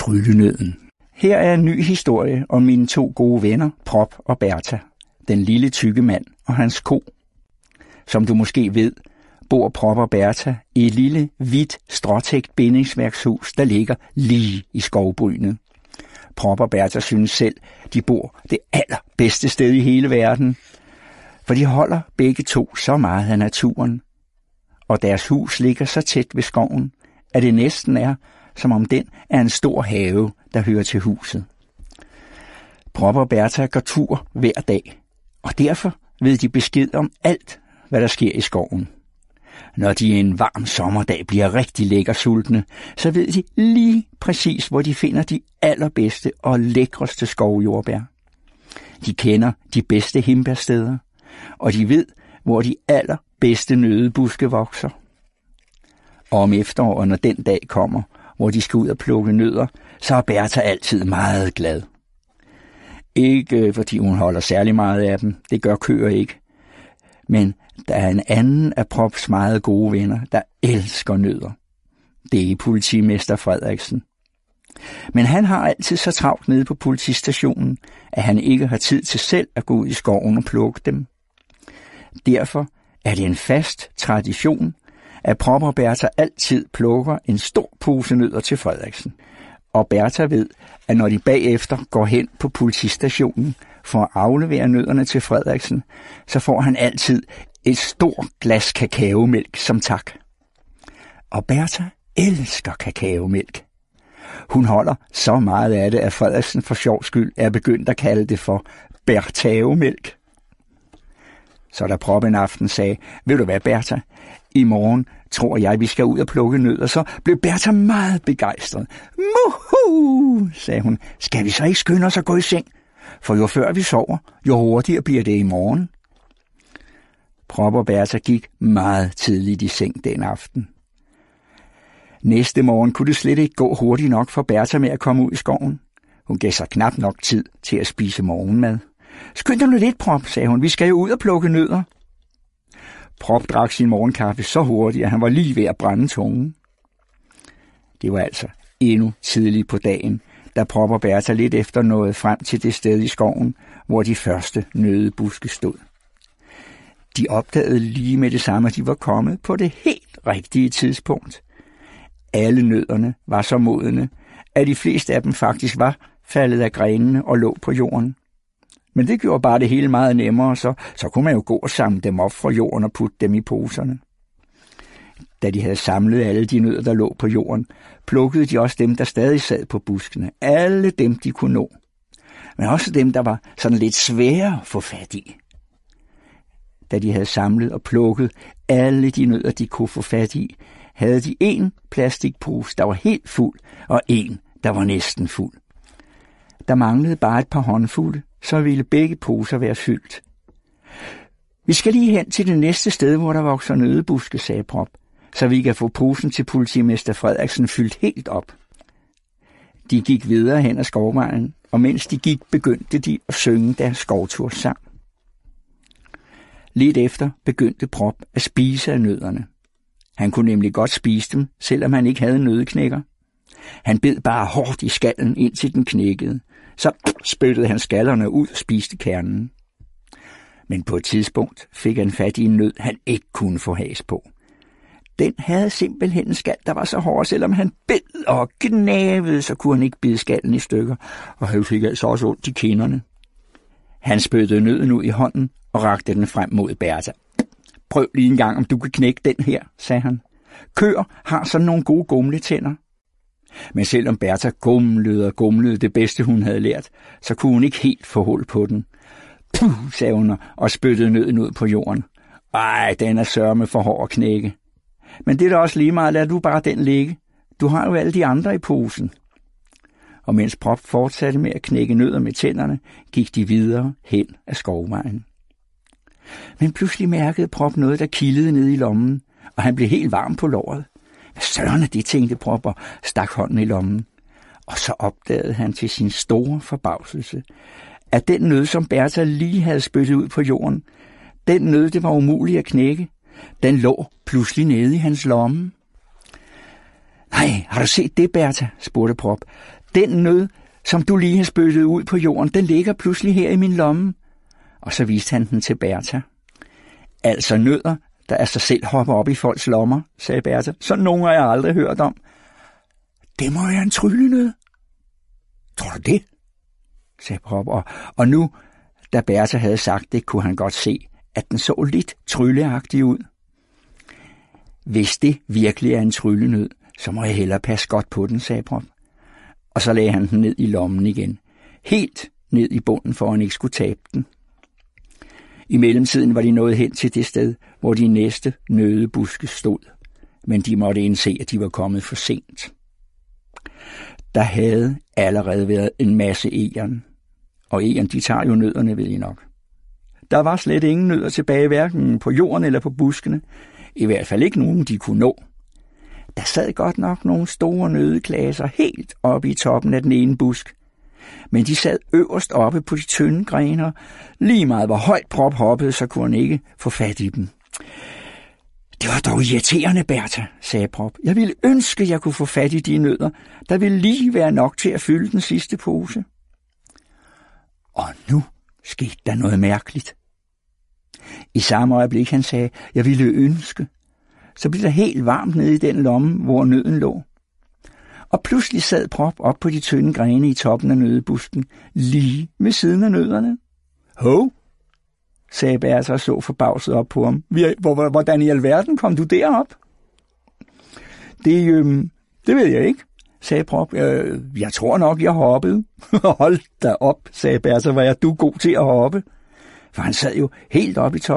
Tryllenøden. Her er en ny historie om mine 2 gode venner, Prop og Bertha, den lille tykke mand og hans ko. Som du måske ved, bor Prop og Bertha i et lille, hvidt, stråtækt bindingsværkshus, der ligger lige i skovbrynet. Prop og Bertha synes selv, de bor det allerbedste sted i hele verden, for de holder begge 2 så meget af naturen, og deres hus ligger så tæt ved skoven, at det næsten er, som om den er en stor have, der hører til huset. Prop og Bertha går tur hver dag, og derfor ved de besked om alt, hvad der sker i skoven. Når de en varm sommerdag bliver rigtig lækker sultne, så ved de lige præcis, hvor de finder de allerbedste og lækreste skovjordbær. De kender de bedste hindbærsteder, og de ved, hvor de allerbedste nøddebuske vokser. Og om efteråret, når den dag kommer, hvor de skal ud og plukke nødder, så er Bertha altid meget glad. Ikke fordi hun holder særlig meget af dem, det gør køer ikke. Men der er en anden af Props meget gode venner, der elsker nødder. Det er politimester Frederiksen. Men han har altid så travlt nede på politistationen, at han ikke har tid til selv at gå ud i skoven og plukke dem. Derfor er det en fast tradition, at Prop og Bertha altid plukker en stor pose nødder til Frederiksen. Og Bertha ved, at når de bagefter går hen på politistationen for at aflevere nødderne til Frederiksen, så får han altid et stort glas kakaomælk som tak. Og Bertha elsker kakaomælk. Hun holder så meget af det, at Frederiksen for sjov skyld er begyndt at kalde det for Berthaomælk. Så da Prop en aften sagde, ved du hvad Bertha, i morgen tror jeg, vi skal ud og plukke nødder, så blev Bertha meget begejstret. Muhu, sagde hun, skal vi så ikke skynde os at gå i seng? For jo før vi sover, jo hurtigere bliver det i morgen. Prop og Bertha gik meget tidligt i seng den aften. Næste morgen kunne det slet ikke gå hurtigt nok for Bertha med at komme ud i skoven. Hun gav sig knap nok tid til at spise morgenmad. Skynd dig nu lidt, Prop, sagde hun, vi skal jo ud og plukke nødder. Prop drak sin morgenkaffe så hurtigt, at han var lige ved at brænde tungen. Det var altså endnu tidligt på dagen, da Prop og Bertha lidt efter nåede frem til det sted i skoven, hvor de første nøddebuske stod. De opdagede lige med det samme, at de var kommet på det helt rigtige tidspunkt. Alle nødderne var så modne, at de fleste af dem faktisk var faldet af grenene og lå på jorden. Men det gjorde bare det hele meget nemmere, så kunne man jo gå og samle dem op fra jorden og putte dem i poserne. Da de havde samlet alle de nødder, der lå på jorden, plukkede de også dem, der stadig sad på buskene. Alle dem, de kunne nå. Men også dem, der var sådan lidt svære at få fat i. Da de havde samlet og plukket alle de nødder, de kunne få fat i, havde de en plastikpose, der var helt fuld, og en, der var næsten fuld. Der manglede bare et par håndfulde, så ville begge poser være fyldt. Vi skal lige hen til det næste sted, hvor der vokser nøddebuske, sagde Prop, så vi kan få posen til politimester Frederiksen fyldt helt op. De gik videre hen ad skovvejen, og mens de gik, begyndte de at synge deres skovturssang. Lidt efter begyndte Prop at spise af nødderne. Han kunne nemlig godt spise dem, selvom han ikke havde nøddeknækker. Han bed bare hårdt i skallen, indtil den knækkede. Så spyttede han skallerne ud og spiste kernen. Men på et tidspunkt fik han fat i en nød, han ikke kunne få has på. Den havde simpelthen en skal, der var så hård, selvom han bed og gnavede, så kunne han ikke bide skallen i stykker, og han fik altså også ondt i kinderne. Han spyttede nøden ud i hånden og rakte den frem mod Bertha. Prøv lige en gang, om du kan knække den her, sagde han. Køer har sådan nogle gode gumletænder. Men selvom Bertha gumlede det bedste, hun havde lært, så kunne hun ikke helt få hul på den. Puh, sagde hun og spyttede nøden ud på jorden. Ej, den er sørme for hård at knække. Men det er da også lige meget, lad du bare den ligge. Du har jo alle de andre i posen. Og mens Prop fortsatte med at knække nødder med tænderne, gik de videre hen ad skovvejen. Men pludselig mærkede Prop noget, der kildede ned i lommen, og han blev helt varm på låret. Hvad søren er det, tænkte Prop og stak hånden i lommen. Og så opdagede han til sin store forbavselse, at den nød, som Bertha lige havde spyttet ud på jorden, den nød, det var umuligt at knække, den lå pludselig nede i hans lomme. Nej, har du set det, Bertha? Spurgte Prop. Den nød, som du lige har spyttet ud på jorden, den ligger pludselig her i min lomme. Og så viste han den til Bertha. Altså nødder, der af sig selv hopper op i folks lommer, sagde Bertha. Sådan nogen har jeg aldrig hørt om. Det må være en tryllenød. Tror du det? Sagde Prop. Og nu, da Bertha havde sagt det, kunne han godt se, at den så lidt trylleagtig ud. Hvis det virkelig er en tryllenød, så må jeg hellere passe godt på den, sagde Prop. Og så lagde han den ned i lommen igen. Helt ned i bunden, for han ikke skulle tabe den. I mellemtiden var de nået hen til det sted, hvor de næste nødebuske stod. Men de måtte indse, at de var kommet for sent. Der havde allerede været en masse egern. Og egern, de tager jo nødderne, ved I nok. Der var slet ingen nødder tilbage, hverken på jorden eller på buskene. I hvert fald ikke nogen, de kunne nå. Der sad godt nok nogle store nødeklasser helt oppe i toppen af den ene busk. Men de sad øverst oppe på de tynde grene. Lige meget hvor højt Prop hoppede, så kunne han ikke få fat i dem. Det var dog irriterende, Bertha, sagde Prop. Jeg ville ønske, jeg kunne få fat i de nødder. Der ville lige være nok til at fylde den sidste pose. Og nu skete der noget mærkeligt. I samme øjeblik han sagde, jeg ville ønske, så blev der helt varmt nede i den lomme, hvor nøden lå. Og pludselig sad Prop op på de tynde grene i toppen af nødebusken, lige ved siden af nødderne. Hov, sagde Bertha og så forbavset op på ham. Hvordan i alverden kom du derop? Det ved jeg ikke, sagde Prop. Jeg tror nok, jeg hoppede. Hold da op, sagde Bertha, var jeg du god til at hoppe? For han sad jo helt oppe i toppen.